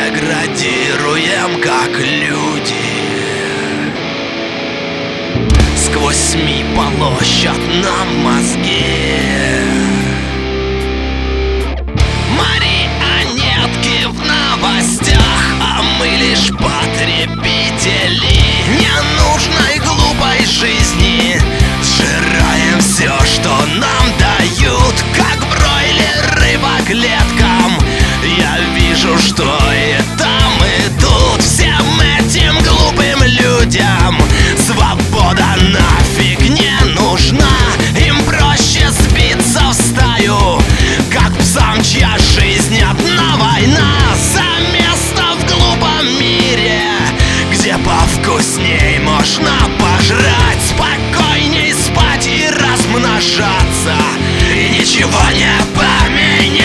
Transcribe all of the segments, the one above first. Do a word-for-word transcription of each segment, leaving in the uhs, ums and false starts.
деградируем как люди. Сквозь СМИ полощут нам мозги. Марионетки в новостях, а мы лишь потребители ненужной глупой жизни. Сжираем все, что нам дают, как бройлеры по клеткам. Я вижу, что и там, и тут всем этим глупым людям свобода нафиг не нужна. Им проще сбиться в стаю, как псам, чья жизнь одна война. За место в глупом мире, где повкусней можно пожрать, спокойней спать и размножаться, и ничего не поменять.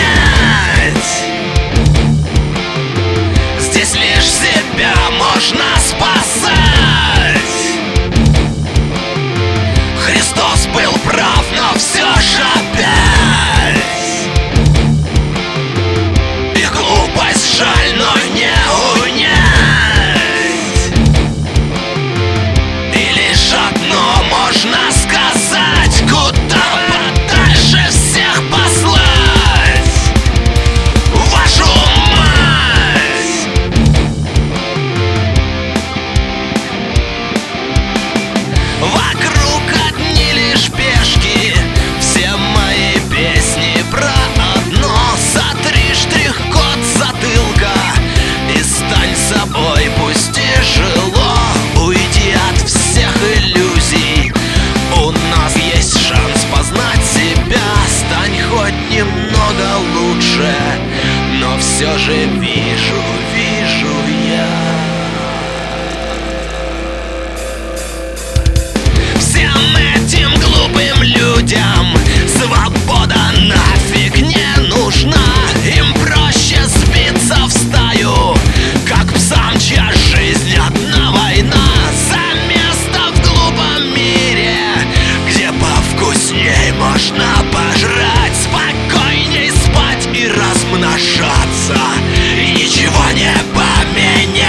Здесь лишь себя можно спасать. Христос был прав, но все же опять их глупость жаль, но не унять. И лишь одно можно сказать: куда подальше всех послать вашу мать. Вокруг одни лишь пешки, все мои песни про одно. Сотри штрих-код затылка и стань собой, пусть тяжело. Уйди от всех иллюзий, у нас есть шанс познать себя. Стань хоть немного лучше, но все же вижу, вижу я. Всем этим глупым людям свобода нафиг не нужна. Им проще сбиться в стаю, как псам, чья жизнь одна война. За место в глупом мире, где повкусней можно пожрать, спокойней спать и размножаться, и ничего не поменять.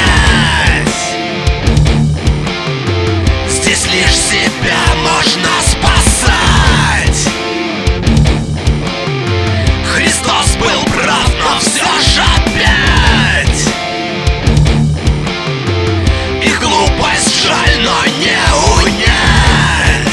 Здесь лишь себя можно спасать. Христос был прав, но все же опять их глупость жаль, но не унять.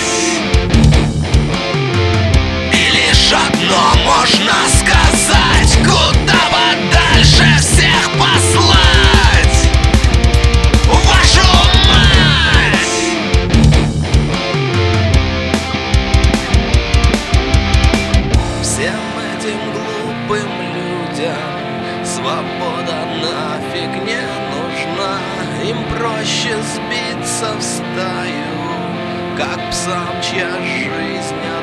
И лишь одно можно сказать: куда подальше всех послать вашу мать. Всем этим глупым людям свобода нафиг не нужна. Им проще сбиться в стаю, как псам, чья жизнь